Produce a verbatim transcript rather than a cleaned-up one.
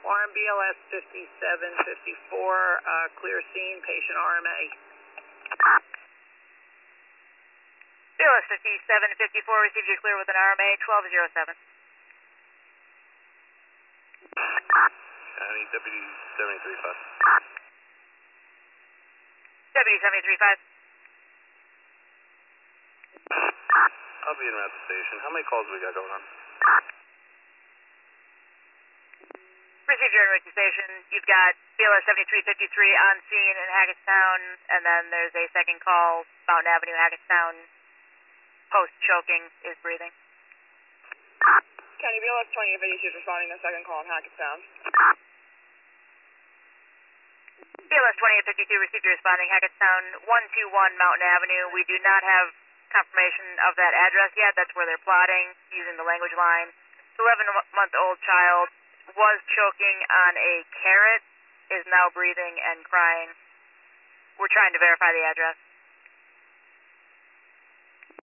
Warren, B L S fifty-seven fifty-four, uh, clear scene, patient R M A. B L S fifty-seven fifty-four, received you clear with an R M A, twelve oh seven. County Deputy seventy-three five. Deputy seventy-three five. I'll be in around the station. How many calls we got going on? Received your emergency station. You've got B L S seventy-three fifty-three on scene in Hackettstown, and then there's a second call, Mountain Avenue, Hackettstown. Post-choking is breathing. County B L S twenty-eight fifty-two is responding to the second call in Hackettstown. B L S twenty-eight fifty-two, received your responding, Hackettstown, one two one Mountain Avenue. We do not have confirmation of that address yet. That's where they're plotting using the language line. The eleven-month-old child was choking on a carrot, is now breathing and crying. We're trying to verify the address.